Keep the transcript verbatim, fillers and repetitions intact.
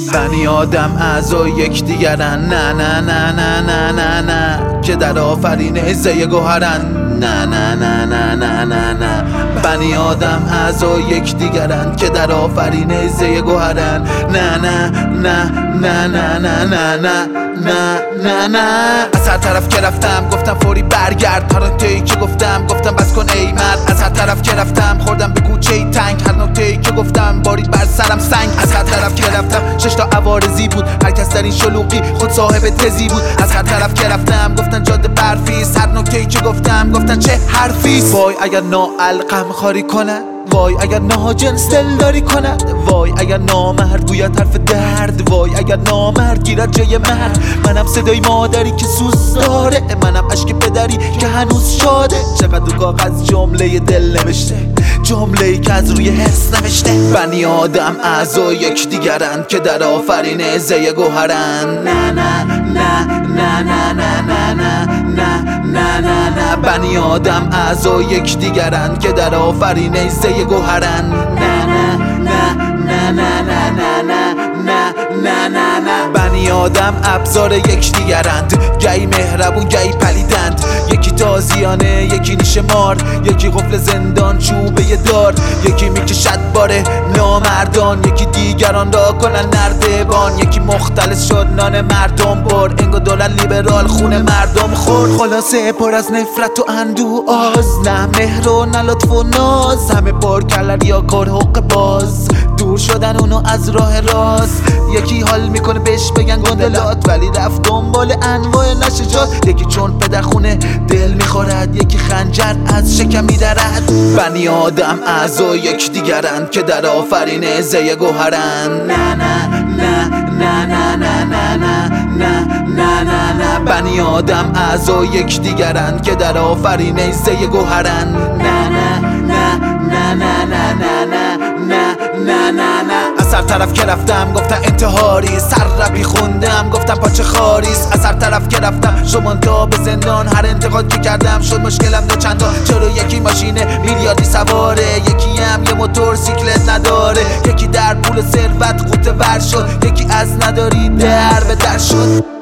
بنی آدم اعضای یکدیگرن، نه نه نه نه نه نه نه که در آفرین زی گوهرن، نه نه نه نه نه نه نه بنی آدم اعضای یکدیگرن که در آفرین زی گوهرن، نه نه نه نه نه نه نه نه نه نه نه از هر طرف که رفتم گفتم فوری برگرد، هر نکته‌ای که گفتم گفتم بس کن ای مرد. از هر طرف که رفتم خوردم به کوچه تنگ، هر نکته‌ای که گفتم بارید بر سرم سنگ. از هر طرف که رفتم شش تا عوارضی بود، هر کس در این شلوغی خود صاحب تزی بود. از هر طرف که رفتم گفتن جاده برفیست، هر نکته‌ای که گفتم گفتن چه حرفیست. وای اگر ناالقم خاری کنن، وای اگر ناجنس دلداری کند، وای اگر نامرد گوید حرف درد، وای اگر نامرد گیرد جای مرد. منم صدای مادری که سوز داره، منم اشک پدری که هنوز شاده. چقدر کاغذ جمله دل نوشته، جمله‌ای که از روی حس نوشته. بنی آدم اعضای یکدیگرن که در آفرین زی گوهرن، نه نه نه نه نه نه نه نه نه نه نه نه بنی آدم اعضای یکدیگرن که در آفرین زی گوهرن، نه نه نه نه نه نه نه نه نه نه نه بنی آدم ابزار یکدیگرند، گهی مهربون گهی پلیدند. یکی تازیانه یکی نیشه مار، یکی قفل زندان چوبه دار، یکی میکشد باره نامردان، یکی دیگران را کنن نردبان. یکی مختلط شد نان مردم بر، انگو دولت لیبرال خون مردم خورد. خلاصه پر از نفرت و اندو آز، نه مهر و نه لطف و ناز، همه پر کلر یا کار حق باز. دور شدن اونو از راه راست، یکی حال میکنه بهش بگن گندلات، ولی رفت دنبال انواع نشجات. یکی چون پدر خونه دل میخورد، یکی خنجر از شکم میدرد. بنی آدم اعضای یکدیگرن که در آفرین زی گوهرن، نه نه نه نه نه نه نه نه نه نه نه بنی آدم اعضای یکدیگرن که در آفرین زی گوهرن، نه نه نه نه نه نه نه نه نه نه نه از هر طرف که رفتم گفتم انتحاری، سر ربی خوندم گفتم پاچه خاریست. از هر طرف که رفتم شمان تا به زندان، هر انتقاد که کردم شد مشکلم دو چندان. چرا یکی ماشین میلیاردی سواره، یکی هم یه موتور سیکلت نداره، یکی در پول ثروت قوطه ور شد، یکی از نداری در به در شد.